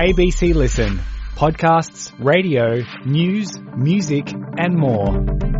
ABC Listen. Podcasts, radio, news, music and more.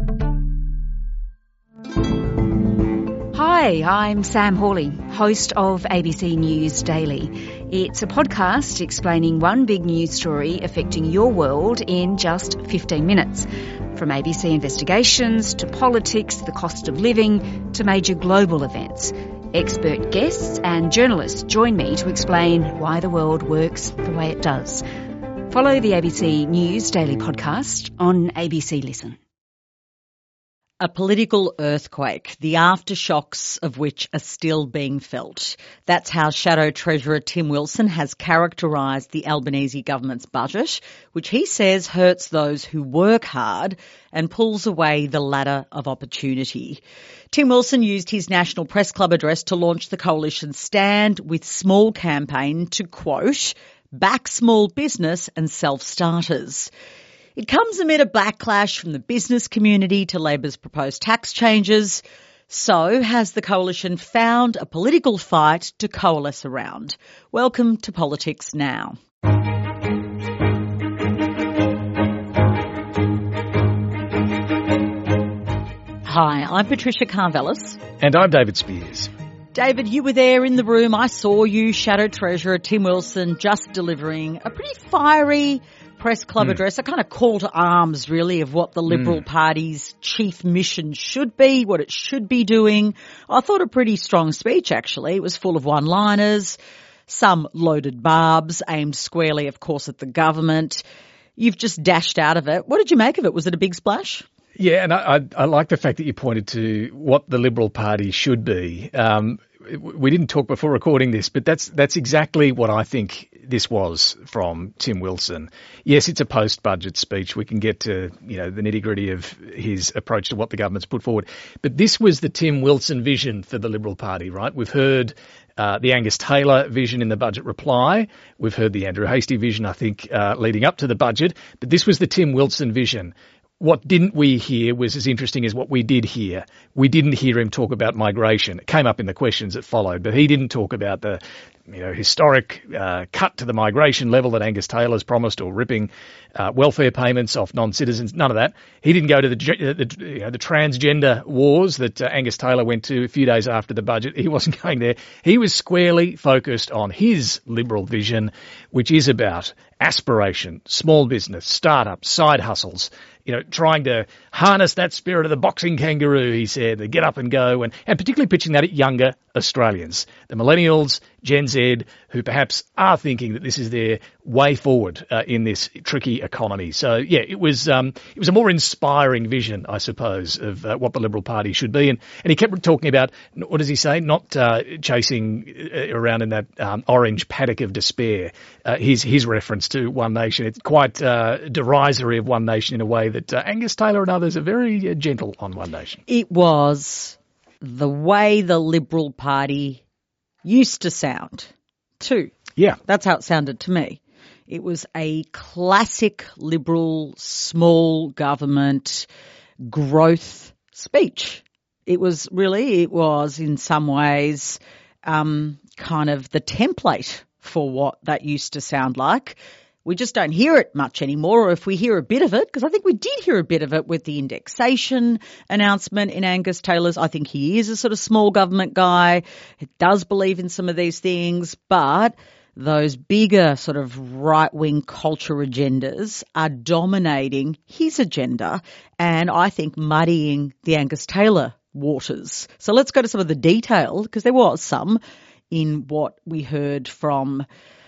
Hi, I'm Sam Hawley, host of ABC News Daily. It's a podcast explaining one big news story affecting your world in just 15 minutes. From ABC investigations to politics, the cost of living to major global events. Expert guests and journalists join me to explain why the world works the way it does. Follow the ABC News Daily podcast on ABC Listen. A political earthquake, the aftershocks of which are still being felt. That's how Shadow Treasurer Tim Wilson has characterised the Albanese government's budget, which he says hurts those who work hard and pulls away the ladder of opportunity. Tim Wilson used his National Press Club address to launch the Coalition's Stand with Small campaign to, quote, back small business and self-starters. It comes amid a backlash from the business community to Labor's proposed tax changes. So has the Coalition found a political fight to coalesce around? Welcome to Politics Now. Hi, I'm Patricia Karvelis. And I'm David Spears. David, you were there in the room. I saw you, Shadow Treasurer Tim Wilson, just delivering a pretty fiery press club address, a kind of call to arms, really, of what the Liberal Party's chief mission should be, what it should be doing. I thought a pretty strong speech, actually. It was full of one-liners, some loaded barbs, aimed squarely, of course, at the government. You've just dashed out of it. What did you make of it? Was it a big splash? Yeah, and I like the fact that you pointed to what the Liberal Party should be. We didn't talk before recording this, but that's exactly what I think this was from Tim Wilson. Yes, it's a post-budget speech. We can get to, the nitty-gritty of his approach to what the government's put forward. But this was the Tim Wilson vision for the Liberal Party, right? We've heard the Angus Taylor vision in the budget reply. We've heard the Andrew Hastie vision, I think, leading up to the budget. But this was the Tim Wilson vision. What didn't we hear was as interesting as what we did hear. We didn't hear him talk about migration. It came up in the questions that followed, but he didn't talk about the historic cut to the migration level that Angus Taylor's promised, or ripping welfare payments off non-citizens. None of that. He didn't go to the transgender wars that Angus Taylor went to a few days after the budget. He wasn't going there. He was squarely focused on his Liberal vision, which is about aspiration, small business, startups, side hustles, trying to harness that spirit of the boxing kangaroo, he said, the get up and go, and particularly pitching that at younger Australians, the millennials, Gen Z, who perhaps are thinking that this is their way forward in this tricky economy. So, yeah, it was a more inspiring vision, I suppose, of what the Liberal Party should be. And he kept talking about, what does he say, not chasing around in that orange paddock of despair. His reference to One Nation, it's quite derisory of One Nation in a way that Angus Taylor and others are very gentle on One Nation. It was the way the Liberal Party used to sound too. Yeah. That's how it sounded to me. It was a classic Liberal small government growth speech. It was in some ways kind of the template for what that used to sound like. We just don't hear it much anymore, or if we hear a bit of it, because I think we did hear a bit of it with the indexation announcement in Angus Taylor's. I think he is a sort of small government guy. He does believe in some of these things, but those bigger sort of right-wing culture agendas are dominating his agenda and I think muddying the Angus Taylor waters. So let's go to some of the detail, because there was some in what we heard from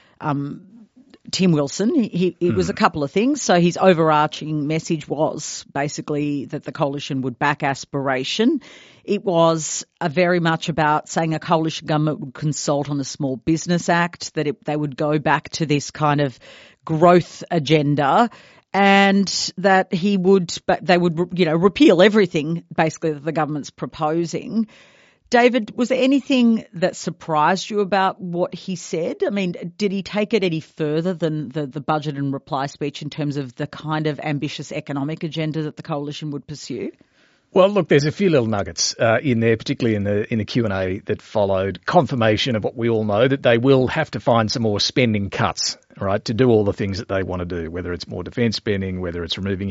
Tim Wilson. It was a couple of things. So his overarching message was basically that the Coalition would back aspiration. It was very much about saying a coalition government would consult on the Small Business Act, that they would go back to this kind of growth agenda, and that they would repeal everything basically that the government's proposing. David, was there anything that surprised you about what he said? I mean, did he take it any further than the budget and reply speech in terms of the kind of ambitious economic agenda that the Coalition would pursue? Well, look, there's a few little nuggets in there, particularly in the Q&A that followed, confirmation of what we all know, that they will have to find some more spending cuts. right, to do all the things that they want to do, whether it's more defence spending, whether it's removing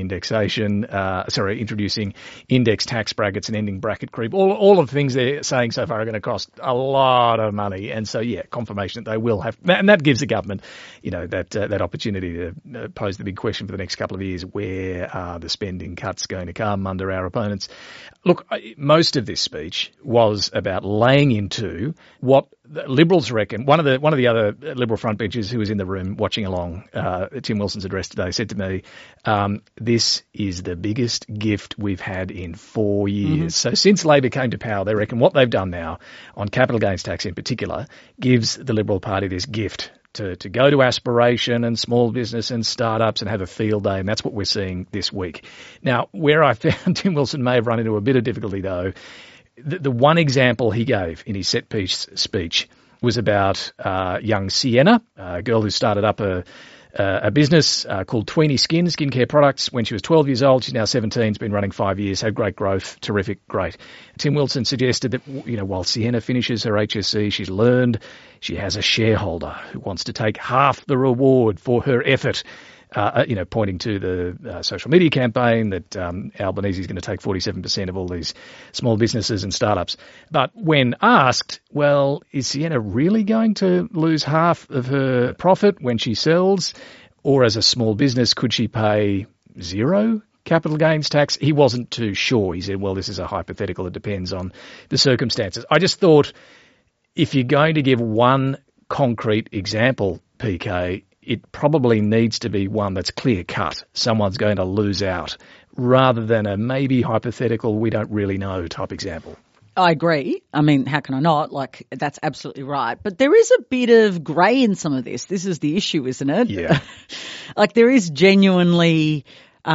introducing index tax brackets and ending bracket creep. All of the things they're saying so far are going to cost a lot of money. And so, confirmation that they will have, and that gives the government, that opportunity to pose the big question for the next couple of years: where are the spending cuts going to come under our opponents? Look, most of this speech was about laying into what the Liberals reckon. One of the other Liberal frontbenchers who was in the room watching along Tim Wilson's address today said to me, this is the biggest gift we've had in 4 years. Mm-hmm. So since Labor came to power, they reckon what they've done now on capital gains tax in particular gives the Liberal Party this gift to go to aspiration and small business and startups and have a field day, and that's what we're seeing this week. Now, where I found Tim Wilson may have run into a bit of difficulty, though, the one example he gave in his set piece speech was about young Sienna, a girl who started up a business called Tweenie skincare products, when she was 12 years old. She's now 17, has been running 5 years, had great growth, terrific, great. Tim Wilson suggested that, while Sienna finishes her HSC, she's learned she has a shareholder who wants to take half the reward for her effort, pointing to the social media campaign that Albanese is going to take 47% of all these small businesses and startups. But when asked, well, is Sienna really going to lose half of her profit when she sells? Or as a small business, could she pay zero capital gains tax? He wasn't too sure. He said, well, this is a hypothetical. It depends on the circumstances. I just thought if you're going to give one concrete example, PK, it probably needs to be one that's clear-cut. Someone's going to lose out, rather than a maybe hypothetical, we don't really know type example. I agree. I mean, how can I not? That's absolutely right. But there is a bit of grey in some of this. This is the issue, isn't it? Yeah. There is genuinely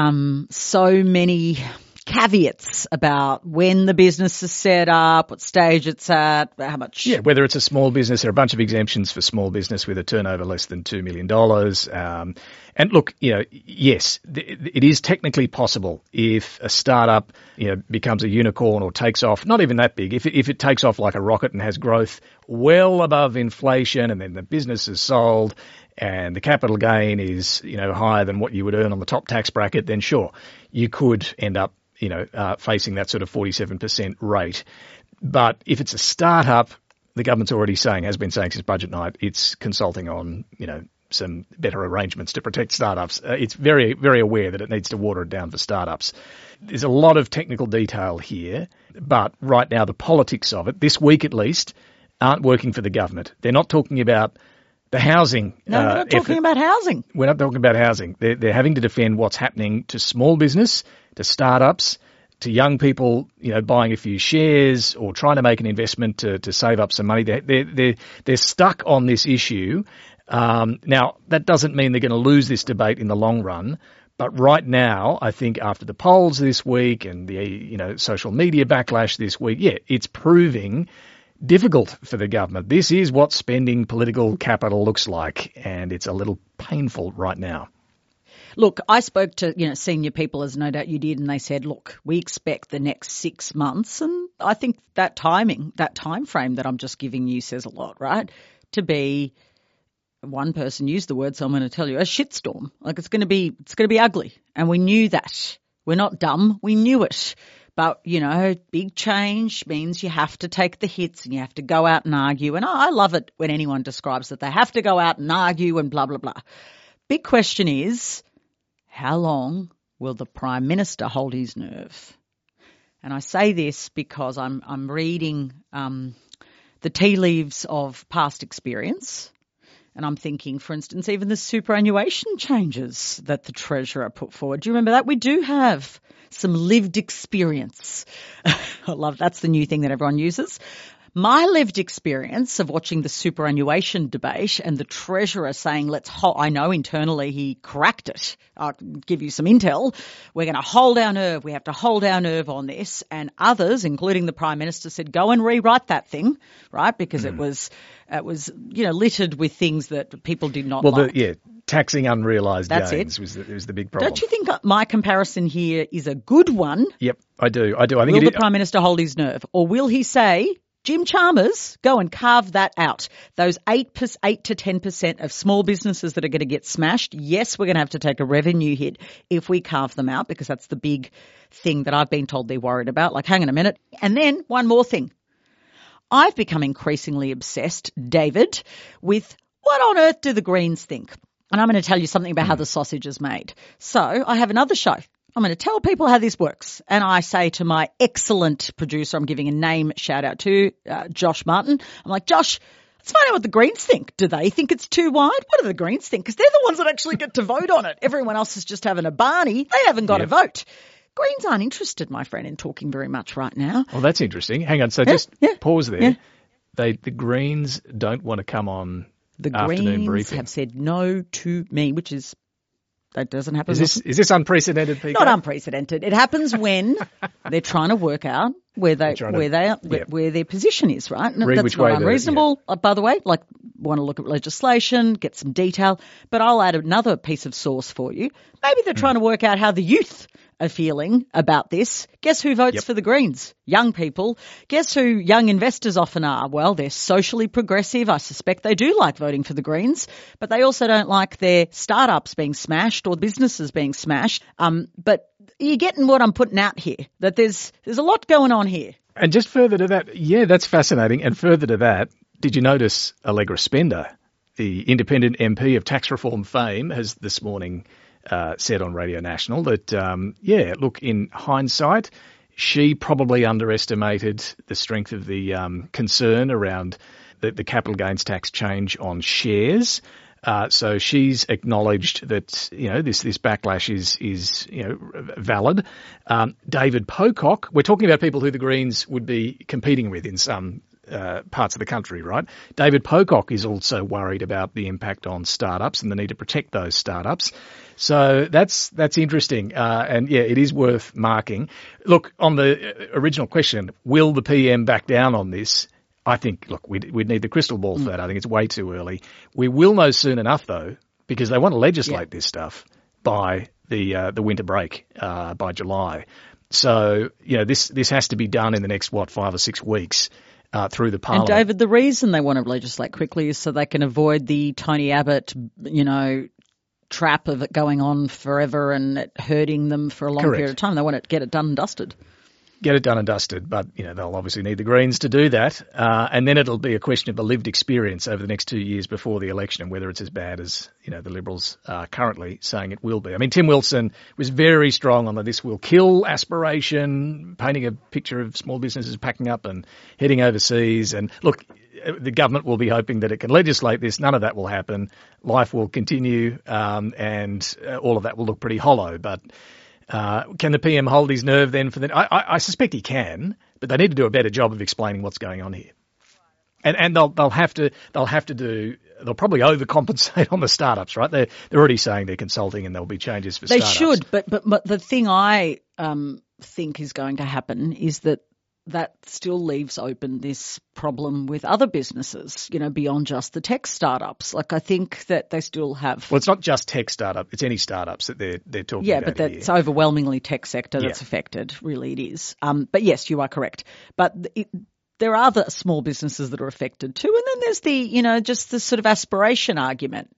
so many caveats about when the business is set up, what stage it's at, how much. Yeah, whether it's a small business, there are a bunch of exemptions for small business with a turnover less than $2 million. And look, yes, it is technically possible if a startup, becomes a unicorn or takes off, not even that big, if it takes off like a rocket and has growth well above inflation, and then the business is sold and the capital gain is, higher than what you would earn on the top tax bracket, then sure, you could end up facing that sort of 47% rate. But if it's a startup, the government's already has been saying since budget night, it's consulting on, some better arrangements to protect startups. It's very, very aware that it needs to water it down for startups. There's a lot of technical detail here, but right now the politics of it, this week at least, aren't working for the government. They're not talking about the housing. No, we're not talking about housing. We're not talking about housing. They're having to defend what's happening to small business, to startups, to young people, buying a few shares or trying to make an investment to save up some money. They're stuck on this issue. Now, that doesn't mean they're going to lose this debate in the long run. But right now, I think after the polls this week and the social media backlash this week, it's proving difficult for the government. This is what spending political capital looks like, and it's a little painful right now. Look, I spoke to senior people, as no doubt you did, and they said, look, we expect the next 6 months, and I think that time frame that I'm just giving you says a lot, right? To be, one person used the word, so I'm going to tell you, a shitstorm. It's going to be ugly, and we knew that. We're not dumb. We knew it. But, big change means you have to take the hits and you have to go out and argue. And I love it when anyone describes that they have to go out and argue and blah, blah, blah. Big question is, how long will the Prime Minister hold his nerve? And I say this because I'm reading the tea leaves of past experience. And I'm thinking, for instance, even the superannuation changes that the Treasurer put forward. Do you remember that? We do have some lived experience. I love that's the new thing that everyone uses. My lived experience of watching the superannuation debate and the Treasurer saying, I know internally he cracked it. I'll give you some intel. We're going to hold our nerve. We have to hold our nerve on this. And others, including the Prime Minister, said, go and rewrite that thing, right? Because it was littered with things that people did not like. Taxing unrealised gains was the big problem. Don't you think my comparison here is a good one? Yep, I do. I think will the Prime Minister hold his nerve, or will he say, Jim Chalmers, go and carve that out. Those 8 to 10% of small businesses that are going to get smashed, yes, we're going to have to take a revenue hit if we carve them out, because that's the big thing that I've been told they're worried about. Like, hang on a minute. And then one more thing. I've become increasingly obsessed, David, with what on earth do the Greens think? And I'm going to tell you something about how the sausage is made. So I have another show. I'm going to tell people how this works. And I say to my excellent producer, I'm giving a name shout out to Josh Martin. I'm like, Josh, let's find out what the Greens think. Do they think it's too wide? What do the Greens think? Because they're the ones that actually get to vote on it. Everyone else is just having a Barney. They haven't got a vote. Greens aren't interested, my friend, in talking very much right now. Well, that's interesting. Hang on. So just pause there. The Greens don't want to come on the afternoon Greens briefing. Have said no to me, which is, that doesn't happen. Is this unprecedented, PK? Not unprecedented. It happens when they're trying to work out where their position is, right? And that's not unreasonable, by the way. Like, want to look at legislation, get some detail. But I'll add another piece of source for you. Maybe they're trying to work out how the youth are feeling about this. Guess who votes for the Greens? Young people. Guess who young investors often are? Well, they're socially progressive. I suspect they do like voting for the Greens, but they also don't like their startups being smashed or businesses being smashed. But you're getting what I'm putting out here, that there's a lot going on here. And just further to that, that's fascinating. And further to that, did you notice Allegra Spender, the independent MP of tax reform fame, has this morning said on Radio National that, look, in hindsight, she probably underestimated the strength of the concern around the capital gains tax change on shares. So she's acknowledged that, this backlash is valid. David Pocock, we're talking about people who the Greens would be competing with in some parts of the country, right? David Pocock is also worried about the impact on startups and the need to protect those startups. So that's interesting. And it is worth marking. Look, on the original question, will the PM back down on this? I think, look, we'd need the crystal ball for that. I think it's way too early. We will know soon enough, though, because they want to legislate this stuff by the winter break, by July. So, this has to be done in the next, 5 or 6 weeks. Through the Parliament. And David, the reason they want to legislate quickly is so they can avoid the Tony Abbott, trap of it going on forever and it hurting them for a long period of time. They want to get it done and dusted. Get it done and dusted, but they'll obviously need the Greens to do that, and then it'll be a question of the lived experience over the next 2 years before the election and whether it's as bad as the Liberals are currently saying it will be. I mean, Tim Wilson was very strong on the "this will kill" aspiration, painting a picture of small businesses packing up and heading overseas. And look, the government will be hoping that it can legislate this. None of that will happen. Life will continue, and all of that will look pretty hollow, but. Can the PM hold his nerve then for the? I suspect he can, but they need to do a better job of explaining what's going on here. And they'll probably overcompensate on the startups, right? They're already saying they're consulting and there'll be changes for startups. They should, but the thing I think is going to happen is that still leaves open this problem with other businesses, beyond just the tech startups. Like, I think that they still have. Well, it's not just tech startup; it's any startups that they're talking about. Yeah, but that's overwhelmingly tech sector that's affected. Really, it is. But yes, you are correct. But there are other small businesses that are affected too, and then there's the just the sort of aspiration argument.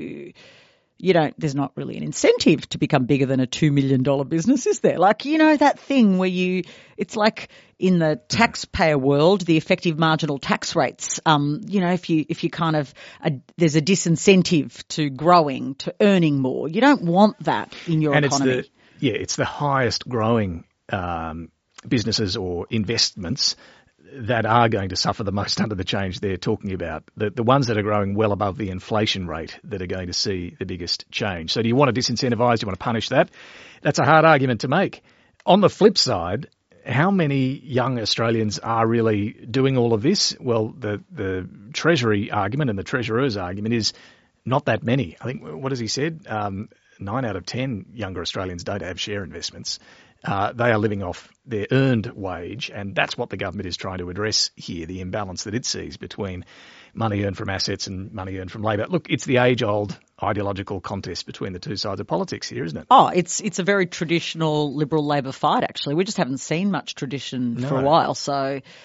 There's not really an incentive to become bigger than a $2 million business, is there? Like, that thing where it's like in the taxpayer world, the effective marginal tax rates, if you kind of, there's a disincentive to growing, to earning more. You don't want that in your economy. It's the highest growing businesses or investments that are going to suffer the most under the change they're talking about, the ones that are growing well above the inflation rate that are going to see the biggest change. So do you want to disincentivise? Do you want to punish that? That's a hard argument to make. On the flip side, how many young Australians are really doing all of this? Well, the Treasury argument and the Treasurer's argument is not that many. I think, what has he said? 9 out of 10 younger Australians don't have share investments. They are living off their earned wage, and that's what the government is trying to address here, the imbalance that it sees between money earned from assets and money earned from labour. Look, it's the age-old ideological contest between the two sides of politics here, isn't it? Oh, it's a very traditional Liberal-Labor fight, actually. We just haven't seen much tradition for a while, so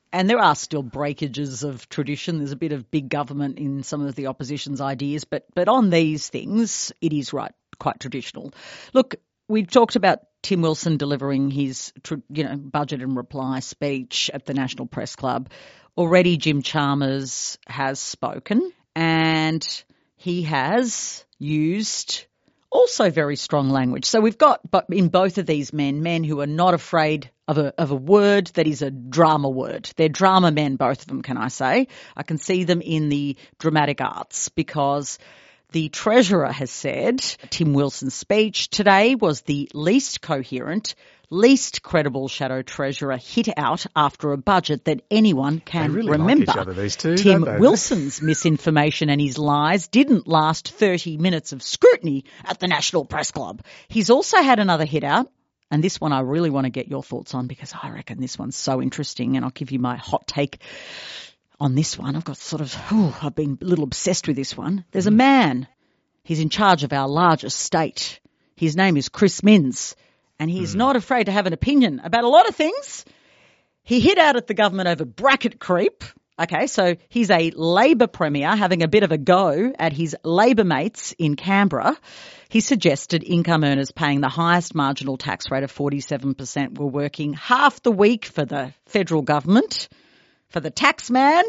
And there are still breakages of tradition. There's a bit of big government in some of the opposition's ideas, but on these things, it is quite traditional. Look, we've talked about Tim Wilson delivering his, budget and reply speech at the National Press Club. Already Jim Chalmers has spoken, and he has used also very strong language. So we've got, but in both of these men who are not afraid of a word that is a drama word. They're drama men, both of them, can I say. I can see them in the dramatic arts because the Treasurer has said Tim Wilson's speech today was the least coherent, least credible Shadow Treasurer hit out after a budget that anyone can really remember. Like each other, these two, Tim don't they? Wilson's misinformation and his lies didn't last 30 minutes of scrutiny at the National Press Club. He's also had another hit out, and this one I really want to get your thoughts on because I reckon this one's so interesting, and I'll give you my hot take on this one. I've been a little obsessed with this one. There's a man. He's in charge of our largest state. His name is Chris Minns, and he's not afraid to have an opinion about a lot of things. He hit out at the government over bracket creep. Okay, so he's a Labor Premier having a bit of a go at his Labor mates in Canberra. He suggested income earners paying the highest marginal tax rate of 47% were working half the week for the federal government, for the tax man.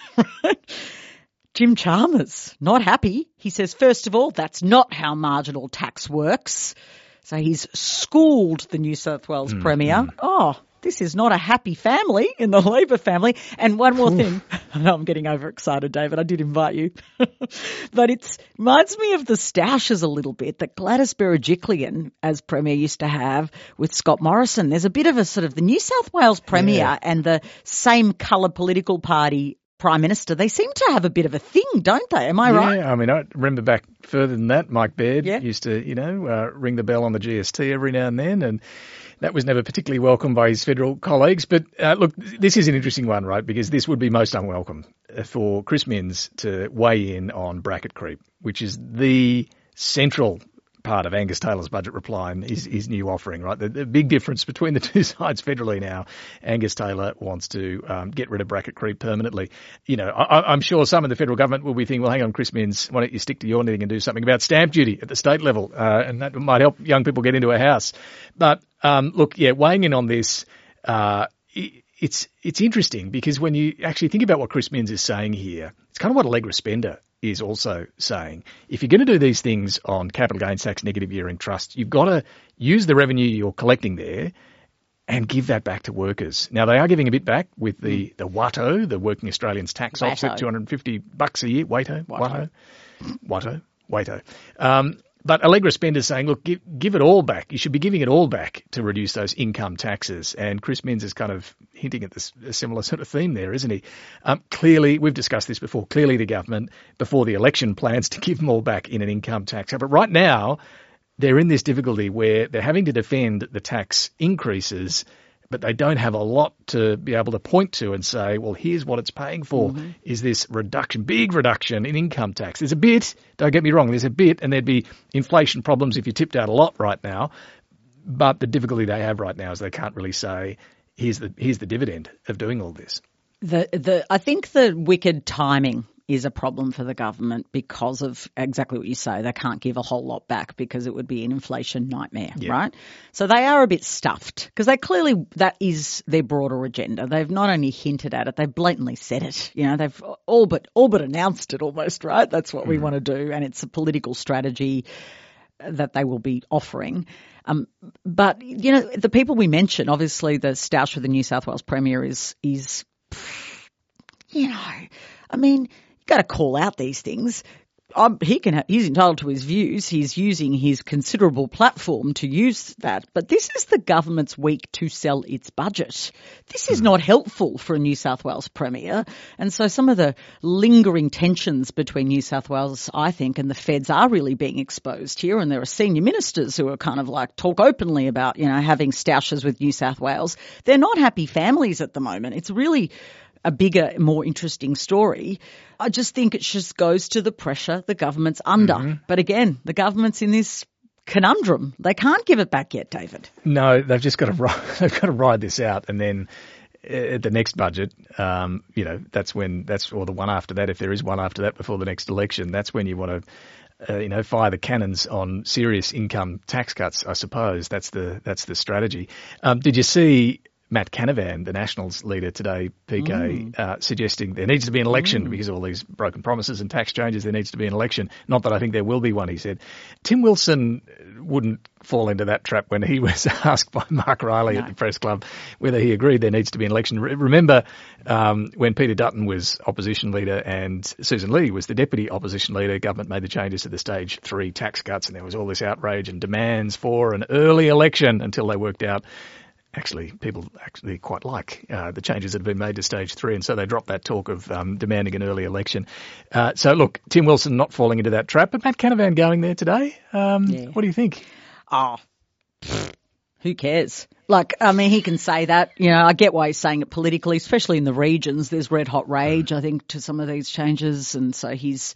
Jim Chalmers, not happy. He says, first of all, that's not how marginal tax works. So he's schooled the New South Wales Premier. Oh, this is not a happy family in the Labor family. And one more thing. I know I'm getting overexcited, David. I did invite you. But it reminds me of the Stoushes a little bit that Gladys Berejiklian as Premier used to have with Scott Morrison. There's a bit of a sort of the New South Wales Premier and the same colour political party Prime Minister, they seem to have a bit of a thing, don't they? Am I right? Yeah, I mean, I remember back further than that, Mike Baird used to, ring the bell on the GST every now and then, and that was never particularly welcomed by his federal colleagues. But look, this is an interesting one, right, because this would be most unwelcome for Chris Minns to weigh in on bracket creep, which is the central part of Angus Taylor's budget reply and his new offering, right? The big difference between the two sides federally now, Angus Taylor wants to get rid of bracket creep permanently. I'm sure some in the federal government will be thinking, well, hang on, Chris Minns, why don't you stick to your knitting and do something about stamp duty at the state level? And that might help young people get into a house. But weighing in on this, it's interesting because when you actually think about what Chris Minns is saying here, it's kind of what Allegra Spender is also saying. If you're going to do these things on capital gains tax, negative year-end trust, you've got to use the revenue you're collecting there and give that back to workers. Now, they are giving a bit back with the WATO, the Working Australians Tax Offset, $250 a year. WATO. But Allegra Spender's saying, look, give it all back. You should be giving it all back to reduce those income taxes. And Chris Minns is kind of hinting at a similar sort of theme there, isn't he? Clearly, we've discussed this before, clearly the government, before the election, plans to give them all back in an income tax. But right now, they're in this difficulty where they're having to defend the tax increases, but they don't have a lot to be able to point to and say, well, here's what it's paying for, is this reduction, big reduction in income tax. There's a bit, don't get me wrong, there's a bit, and there'd be inflation problems if you tipped out a lot right now. But the difficulty they have right now is they can't really say, here's the dividend of doing all this. I think the wicked timing is a problem for the government because of exactly what you say. They can't give a whole lot back because it would be an inflation nightmare, right? So they are a bit stuffed because that is their broader agenda. They've not only hinted at it, they've blatantly said it. They've all but announced it almost, right? That's what we want to do, and it's a political strategy that they will be offering. But the people we mentioned, obviously the stoush for the New South Wales Premier is I mean, you've got to call out these things. He's entitled to his views. He's using his considerable platform to use that. But this is the government's week to sell its budget. This is not helpful for a New South Wales Premier. And so some of the lingering tensions between New South Wales, I think, and the feds are really being exposed here. And there are senior ministers who are kind of like talk openly about, having stoushes with New South Wales. They're not happy families at the moment. It's really a bigger, more interesting story. I just think it just goes to the pressure the government's under. But again, the government's in this conundrum. They can't give it back yet, David. No, they've just got to ride this out, and then at the next budget, that's or the one after that, if there is one after that before the next election, that's when you want to, fire the cannons on serious income tax cuts, I suppose. That's the strategy. Did you see Matt Canavan, the Nationals leader today, PK, suggesting there needs to be an election because of all these broken promises and tax changes. There needs to be an election. Not that I think there will be one, he said. Tim Wilson wouldn't fall into that trap when he was asked by Mark Riley at the press club whether he agreed there needs to be an election. Remember when Peter Dutton was opposition leader and Susan Lee was the deputy opposition leader, government made the changes to the stage 3 tax cuts, and there was all this outrage and demands for an early election until they worked out people actually quite like the changes that have been made to stage 3, and so they dropped that talk of demanding an early election. So look, Tim Wilson not falling into that trap, but Matt Canavan going there today. What do you think? Oh, who cares? He can say that. I get why he's saying it politically, especially in the regions. There's red hot rage, I think, to some of these changes, and so he's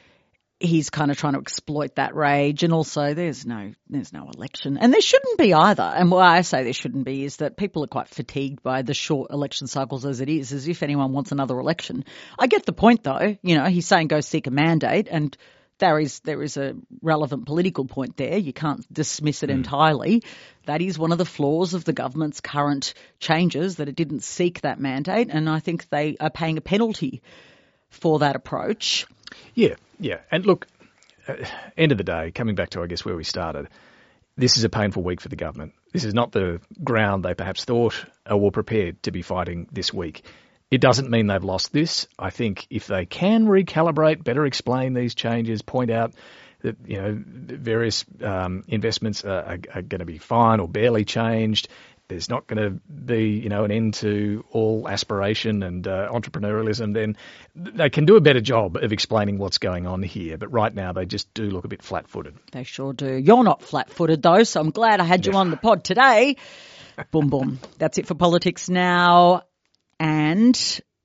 kind of trying to exploit that rage. And also there's no election. And there shouldn't be either. And why I say there shouldn't be is that people are quite fatigued by the short election cycles as it is, as if anyone wants another election. I get the point though. He's saying go seek a mandate, and there is a relevant political point there. You can't dismiss it entirely. That is one of the flaws of the government's current changes, that it didn't seek that mandate. And I think they are paying a penalty for that approach. Yeah. And look, end of the day, coming back to, I guess, where we started, this is a painful week for the government. This is not the ground they perhaps thought or were prepared to be fighting this week. It doesn't mean they've lost this. I think if they can recalibrate, better explain these changes, point out that, various investments are going to be fine or barely changed. There's not going to be, an end to all aspiration and entrepreneurialism, then they can do a better job of explaining what's going on here. But right now, they just do look a bit flat-footed. They sure do. You're not flat-footed, though, so I'm glad I had you on the pod today. Boom, boom. That's it for Politics Now. And,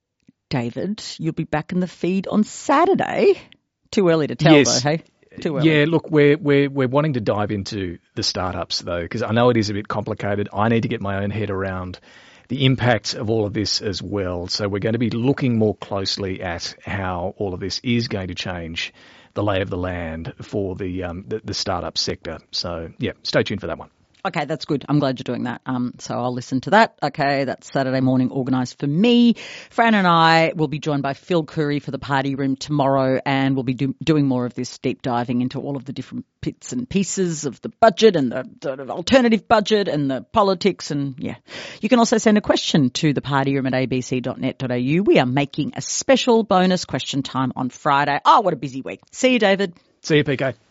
David, you'll be back in the feed on Saturday. Too early to tell, though, hey? Yeah, look, we're wanting to dive into the startups, though, because I know it is a bit complicated. I need to get my own head around the impact of all of this as well. So we're going to be looking more closely at how all of this is going to change the lay of the land for the startup sector. So, yeah, stay tuned for that one. Okay, that's good. I'm glad you're doing that. So I'll listen to that. Okay, that's Saturday morning organised for me. Fran and I will be joined by Phil Curry for the Party Room tomorrow, and we'll be doing more of this deep diving into all of the different bits and pieces of the budget and the sort of alternative budget and the politics. And yeah, you can also send a question to the partyroom at abc.net.au. We are making a special bonus question time on Friday. Oh, what a busy week. See you, David. See you, PK.